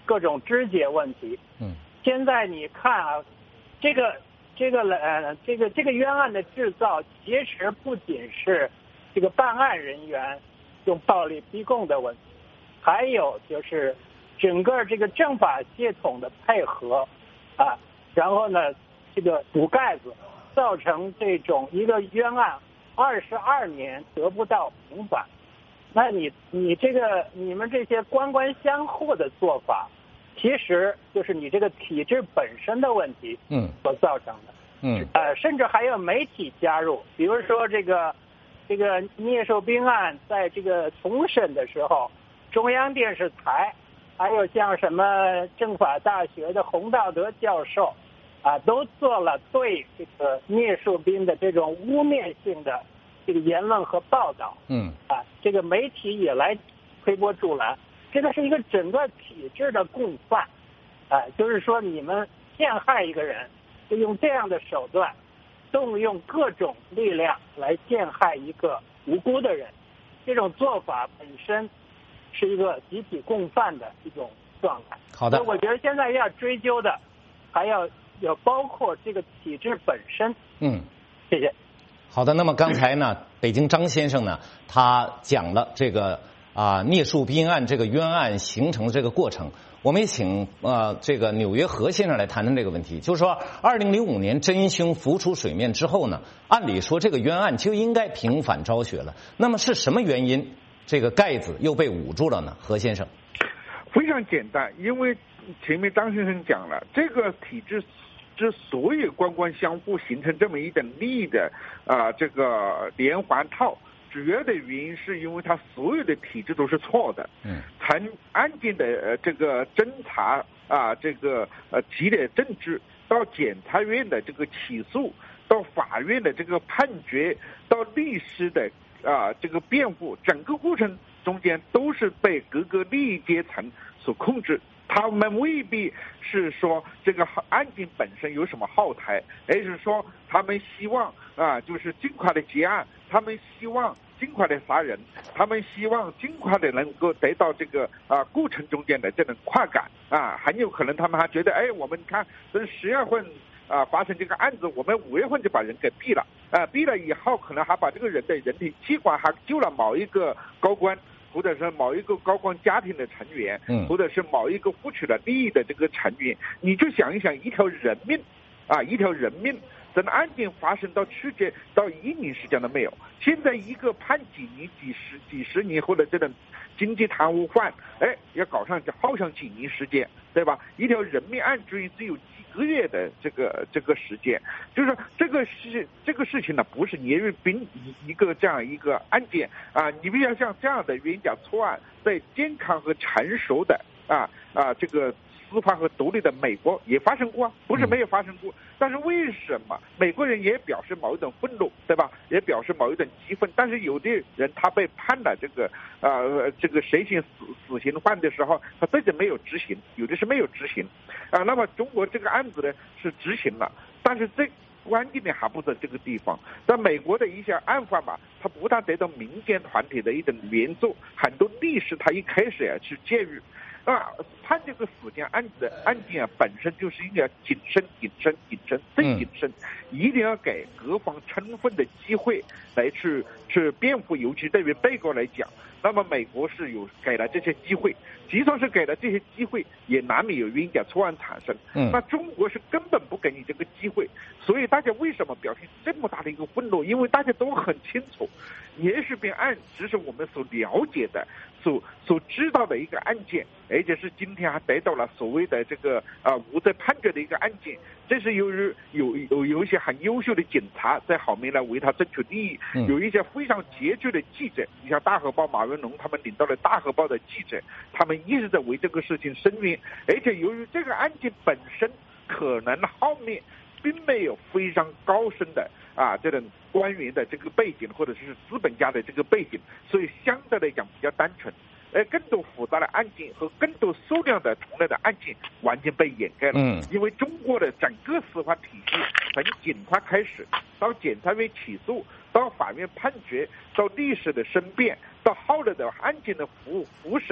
各种肢解问题。 嗯， 现在你看啊，这个这个呃这个这个冤案的制造，其实不仅是这个办案人员用暴力逼供的问题，还有就是整个这个政法系统的配合啊，然后呢这个补盖子，造成这种一个冤案二十二年得不到平反。那你你这个你们这些官官相护的做法，其实就是你这个体制本身的问题， 嗯， 所造成的， 嗯， 呃，甚至还有媒体加入，比如说这个这个聂寿斌案，在这个重审的时候，中央电视台，还有像什么政法大学的洪道德教授，啊，都做了对这个聂寿斌的这种污蔑性的这个言论和报道， 嗯， 啊，这个媒体也来推波助澜，这个是一个整个体制的共犯，啊，就是说你们陷害一个人，就用这样的手段，动用各种力量来陷害一个无辜的人，这种做法本身是一个集体共犯的一种状态。 好的， 所以我觉得现在要追究的，还要有包括这个体制本身。 嗯， 谢谢。 好的，那么刚才呢，北京张先生呢，他讲了这个啊聂树斌案这个冤案形成的这个过程。我们也请呃这个纽约何先生来谈谈这个问题，就是说，二零零五年真凶浮出水面之后呢，按理说这个冤案就应该平反昭雪了。那么是什么原因这个盖子又被捂住了呢？何先生， 非常简单，因为前面张先生讲了，这个体制之所以官官相护，形成这么一等力的啊、呃、这个连环套，主要的原因是因为它所有的体制都是错的。 嗯， 从案件的呃这个侦查啊，这个呃积累证据，到检察院的这个起诉，到法院的这个判决，到律师的啊这个辩护，整个过程中间都是被各个利益阶层所控制。他们未必是说这个案件本身有什么后台，而是说他们希望啊，就是尽快的结案，他们希望尽快的杀人，他们希望尽快的能够得到这个啊过程中间的这种快感啊，很有可能他们还觉得，哎，我们看这十月份啊发生这个案子，我们五月份就把人给毙了，啊，毙了以后可能还把这个人的人体器官还救了某一个高官，或者是某一个高官家庭的成员， 嗯， 或者是某一个获取了利益的这个成员，你就想一想，一条人命，啊，一条人命，这个案件发生到去年到一年时间都没有，现在一个判几年、几十、几十年，或者这种经济贪污犯，哎，要搞上就好像几年时间，对吧？一条人命案居然只有几个月的这个这个时间，就是说这个事这个事情呢，不是聂瑞斌一个这样一个案件啊，你比如像这样的冤假错案，在健康和成熟的啊啊这个司法和独立的美国也发生过，不是没有发生过。但是为什么美国人也表示某一种愤怒，对吧？也表示某一种激愤。但是有的人他被判了这个呃这个实行死死刑犯的时候，他自己没有执行，有的是没有执行啊。那么中国这个案子呢是执行了，但是这关键的还不在这个地方。在美国的一些案犯吧，他不但得到民间团体的一种援助，很多律师他一开始呀去介入。啊，判这个死刑案子的案件啊，本身就是应该谨慎、谨慎、谨慎，再谨慎，一定要给各方充分的机会来去去辩护，尤其对于被告来讲。那么美国是有给了这些机会，就算是给了这些机会，也难免有冤假错案产生。 嗯， 那中国是根本不给你这个机会，所以大家为什么表现这么大的一个愤怒？因为大家都很清楚，聂世斌案只是我们所了解的、所所知道的一个案件，而且是今天还得到了所谓的这个啊、呃、无罪判决的一个案件。这是由于有有有一些很优秀的警察在后面来为他争取利益， 嗯、 有一些非常杰出的记者，你像大河报马文龙他们领导的大河报的记者，他们一直在为这个事情声援，而且由于这个案件本身可能后面并没有非常高深的啊这种官员的这个背景，或者是资本家的这个背景，所以相对来讲比较单纯。而更多复杂的案件和更多数量的同类的案件完全被掩盖了。 嗯， 因为中国的整个司法体系，从警察开始，到检察院起诉，到法院判决，到律师的申辩，到后来的案件的复复审，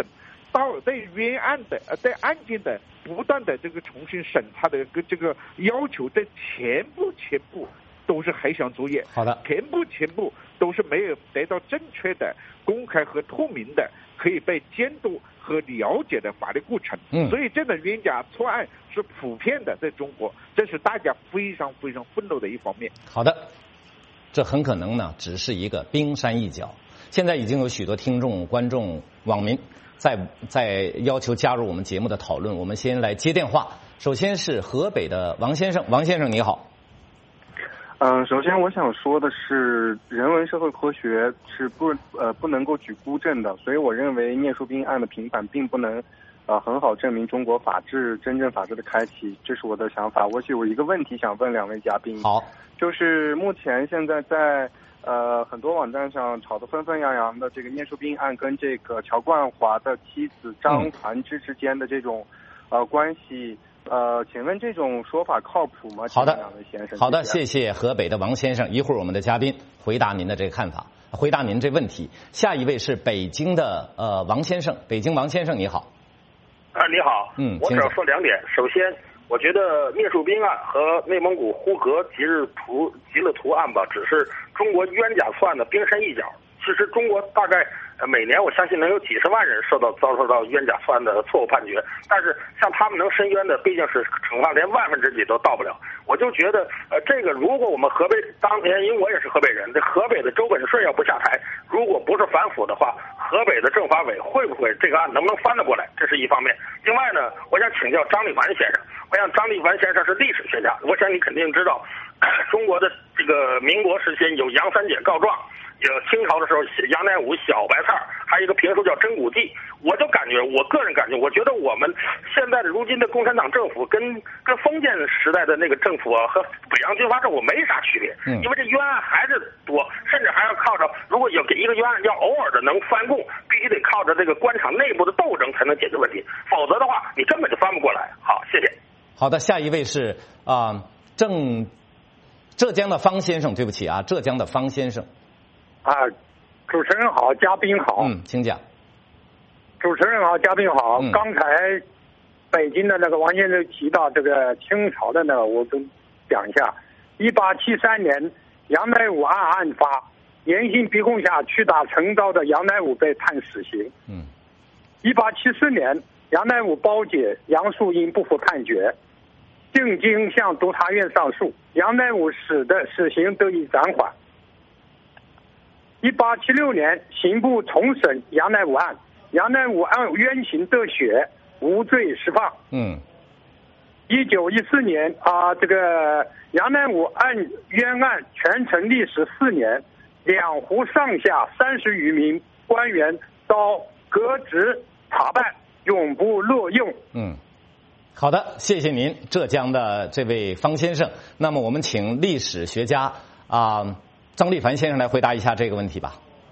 到在冤案的呃在案件的不断的这个重新审查的这个要求，在全部全部都是黑箱作业。 好的， 全部全部都是没有得到正确的、公开和透明的、可以被监督和了解的法律过程。 嗯， 所以这种冤假错案是普遍的，在中国，这是大家非常非常愤怒的一方面。 好的，这很可能呢只是一个冰山一角。现在已经有许多听众、观众、网民在在要求加入我们节目的讨论。我们先来接电话，首先是河北的王先生，王先生你好。 嗯，首先我想说的是，人文社会科学是不呃不能够举孤证的，所以我认为聂树斌案的平反并不能呃很好证明中国法治真正法治的开启，这是我的想法。我有一个问题想问两位嘉宾， 好， 就是目前现在在呃很多网站上吵得纷纷扬扬的这个聂树斌案跟这个乔冠华的妻子张传芝之间的这种呃关系。呃，请问这种说法靠谱吗？ 好的， 两位先生。 好的，谢谢河北的王先生。一会儿我们的嘉宾回答您的这个看法，回答您这问题。下一位是北京的呃王先生，北京王先生你好。 啊，你好， 嗯， 我只要说两点。首先，我觉得聂树斌案和内蒙古呼格吉日图吉勒图案吧，只是中国冤假错案的冰山一角。其实中国大概每年我相信能有几十万人受到遭受到冤假错案的错误判决，但是像他们能申冤的毕竟是惩罚连万分之几都到不了。我就觉得呃，这个如果我们河北当年，因为我也是河北人，这河北的周本顺要不下台，如果不是反腐的话，河北的政法委会不会这个案能不能翻得过来，这是一方面。另外呢，我想请教张立凡先生，我想张立凡先生是历史学家，我想你肯定知道中国的这个民国时期有杨三姐告状，有清朝的时候杨乃武小白菜，还有一个评书叫真武帝。我就感觉，我个人感觉，我觉得我们现在的如今的共产党政府跟跟封建时代的那个政府啊和北洋军阀政府没啥区别， 嗯， 因为这冤案还是多，甚至还要靠着，如果有给一个冤案要偶尔的能翻供，必须得靠着这个官场内部的斗争才能解决问题，否则的话你根本就翻不过来。好，谢谢。 好的，下一位是啊、呃、郑浙江的方先生，对不起啊，浙江的方先生。 啊，主持人好，嘉宾好。 嗯，请讲。 主持人好，嘉宾好。嗯、刚才北京的那个王先生提到这个清朝的那个，我都讲一下。一八七三年，杨乃武案案发，严刑逼供下屈打成招的杨乃武被判死刑。 嗯。 一八七四年，杨乃武包解，杨树英不服判决，定京向督察院上诉，杨乃武死的死刑得以暂缓。一八七六年，刑部重审杨乃武案，杨乃武按冤情得雪，无罪释放。 嗯。 一九一四年啊，这个杨乃武案冤案全程历时四年，两湖上下三十余名官员遭革职查办，永不录用。 嗯。好的，谢谢您，浙江的这位方先生。那么我们请历史学家啊。呃张立凡先生来回答一下这个问题吧。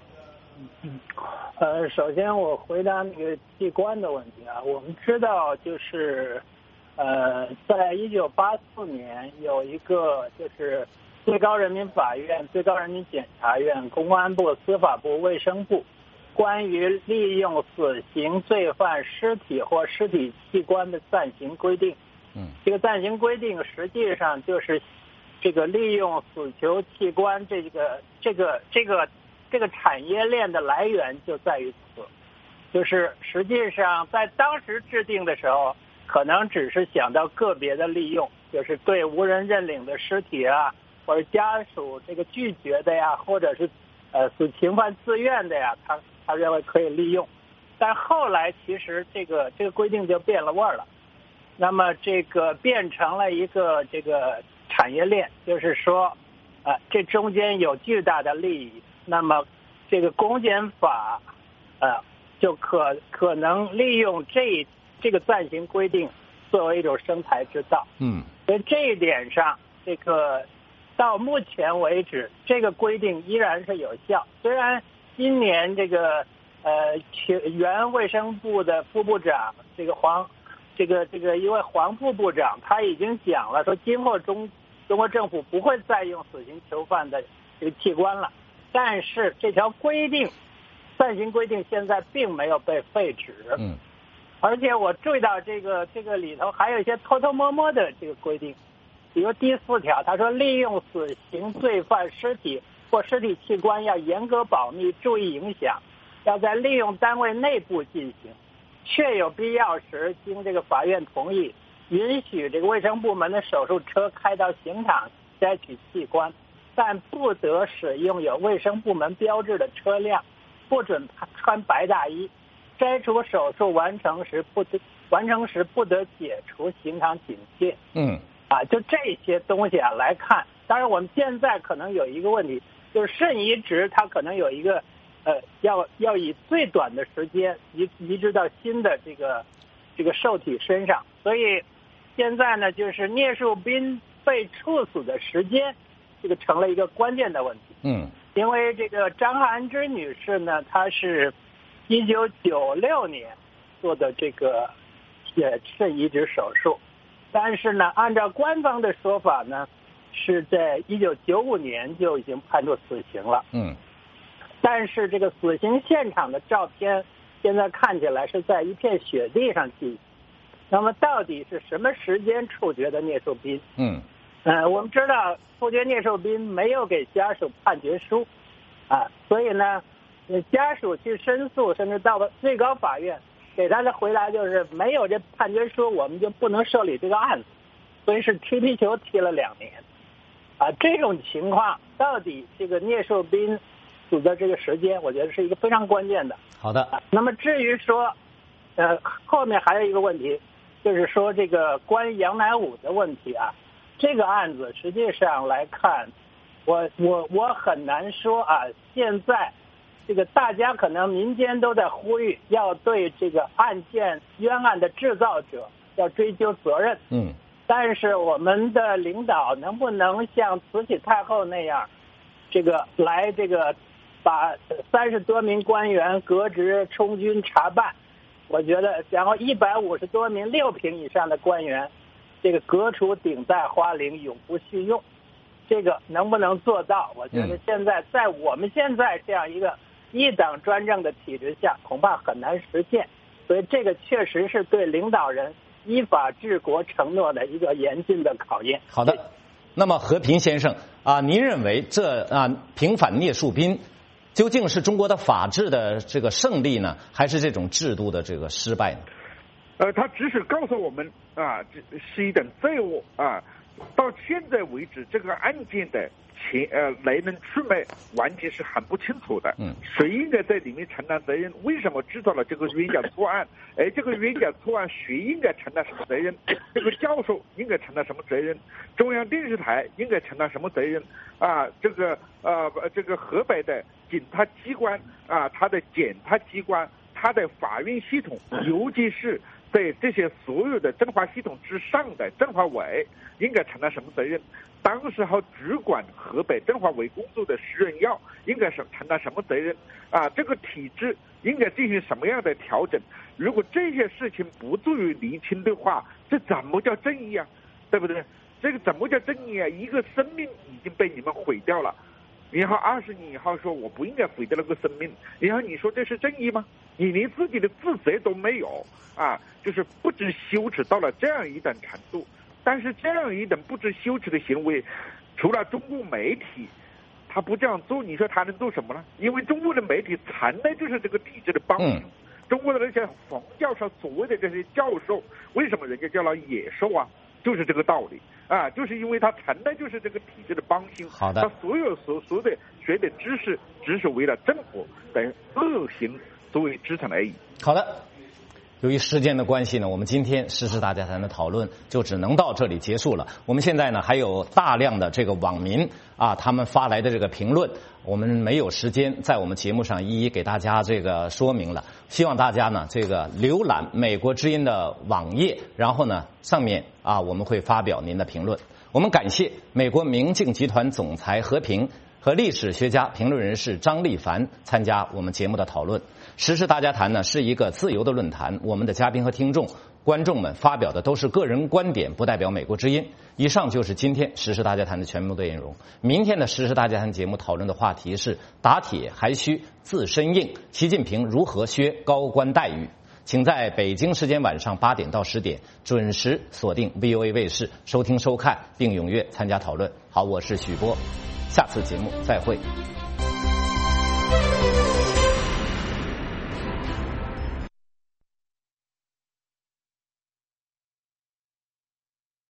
呃，首先我回答那个器官的问题啊，我们知道就是，呃，在一九八四年有一个就是最高人民法院、最高人民检察院、公安部、司法部、卫生部关于利用死刑罪犯尸体或尸体器官的暂行规定。 嗯， 这个暂行规定实际上就是这个利用死囚器官这个这个这个这个产业链的来源就在于此，就是实际上在当时制定的时候，可能只是想到个别的利用，就是对无人认领的尸体啊，或者家属这个拒绝的呀，或者是呃死刑犯自愿的呀，他他认为可以利用。但后来其实这个这个规定就变了味儿了，那么这个变成了一个这个产业链，就是说，呃，这中间有巨大的利益，那么这个公检法，呃，就可可能利用这这个暂行规定作为一种生财之道。 嗯， 所以这一点上，这个到目前为止，这个规定依然是有效。虽然今年这个呃原卫生部的副部长这个黄。这个这个，因为黄副部长他已经讲了，说今后中中国政府不会再用死刑囚犯的这个器官了，但是这条规定，暂行规定现在并没有被废止。 嗯， 而且我注意到这个这个里头还有一些偷偷摸摸的这个规定，比如第四条，他说利用死刑罪犯尸体或尸体器官要严格保密，注意影响，要在利用单位内部进行，确有必要时经这个法院同意，允许这个卫生部门的手术车开到刑场摘取器官，但不得使用有卫生部门标志的车辆，不准穿白大衣。摘除手术完成时不得完成时不得解除刑场警戒。 嗯， 啊，就这些东西啊来看，当然我们现在可能有一个问题，就是肾移植它可能有一个呃，要要以最短的时间移移植到新的这个这个受体身上，所以现在呢，就是聂树斌被处死的时间，这个成了一个关键的问题。 嗯， 因为这个张涵之女士呢，她是一九九六年做的这个呃肾移植手术，但是呢，按照官方的说法呢，是在一九九五年就已经判处死刑了。 嗯， 但是这个死刑现场的照片现在看起来是在一片雪地上进行。那么到底是什么时间处决的聂树斌？ 嗯， 呃，我们知道处决聂树斌没有给家属判决书啊，所以呢。家属去申诉，甚至到最高法院，给他的回答就是没有这判决书，我们就不能受理这个案子，所以是踢皮球踢了两年。啊，这种情况到底这个聂树斌死的这个时间，我觉得是一个非常关键的。 好的。 啊、那么至于说，呃，后面还有一个问题，就是说这个关于杨乃武的问题啊，这个案子实际上来看，我我我很难说啊，现在。这个大家可能民间都在呼吁，要对这个案件冤案的制造者要追究责任。 嗯， 但是我们的领导能不能像慈禧太后那样，这个来这个把三十多名官员革职充军查办？我觉得，然后一百五十多名六品以上的官员，这个革除顶戴花翎，永不续用，这个能不能做到？我觉得现在在我们现在这样一个一党专政的体制下，恐怕很难实现，所以这个确实是对领导人依法治国承诺的一个严峻的考验。 好的，那么和平先生啊，您认为这啊平反聂树斌，究竟是中国的法治的这个胜利呢，还是这种制度的这个失败呢？ 呃，他只是告诉我们啊，这是一等罪恶啊。到现在为止，这个案件的前呃来龙去脉完全是很不清楚的。 嗯， 谁应该在里面承担责任？为什么制造了这个冤假错案？哎，这个冤假错案谁应该承担什么责任？这个教授应该承担什么责任？中央电视台应该承担什么责任？啊，这个呃这个河北的警察机关啊，他的检察机关，他的法院系统，尤其是在这些所有的政法系统之上的政法委应该承担什么责任？当时候主管河北政法委工作的石润耀应该是承担什么责任？啊，这个体制应该进行什么样的调整？如果这些事情不足以厘清的话，这怎么叫正义啊？对不对？这个怎么叫正义啊？一个生命已经被你们毁掉了，然后二十年以后说我不应该毁掉那个生命，然后你说这是正义吗？你连自己的自责都没有啊，就是不知羞耻到了这样一等程度。但是这样一等不知羞耻的行为，除了中共媒体他不这样做，你说他能做什么呢？因为中国的媒体藏的就是这个体制的帮凶。嗯，中国的那些冯教授所谓的这些教授，为什么人家叫他野兽啊？就是这个道理啊，就是因为他藏的就是这个体制的帮凶。 好的， 他所有所所有的学的知识，只是为了政府等恶行作为支撑而已。 好的。由于时间的关系呢，我们今天时事大家谈的讨论就只能到这里结束了。我们现在呢还有大量的这个网民啊，他们发来的这个评论，我们没有时间在我们节目上一一给大家这个说明了。希望大家呢这个浏览美国之音的网页，然后呢上面啊我们会发表您的评论。我们感谢美国明镜集团总裁何平和历史学家、评论人士张立凡参加我们节目的讨论。时事大家谈呢是一个自由的论坛，我们的嘉宾和听众、观众们发表的都是个人观点，不代表美国之音。以上就是今天时事大家谈的全部内容。明天的时事大家谈节目讨论的话题是打铁还需自身硬，习近平如何削高官待遇。 请在北京时间晚上八点到十点准时锁定 V O A 卫视收听收看，并踊跃参加讨论。好，我是许波，下次节目再会。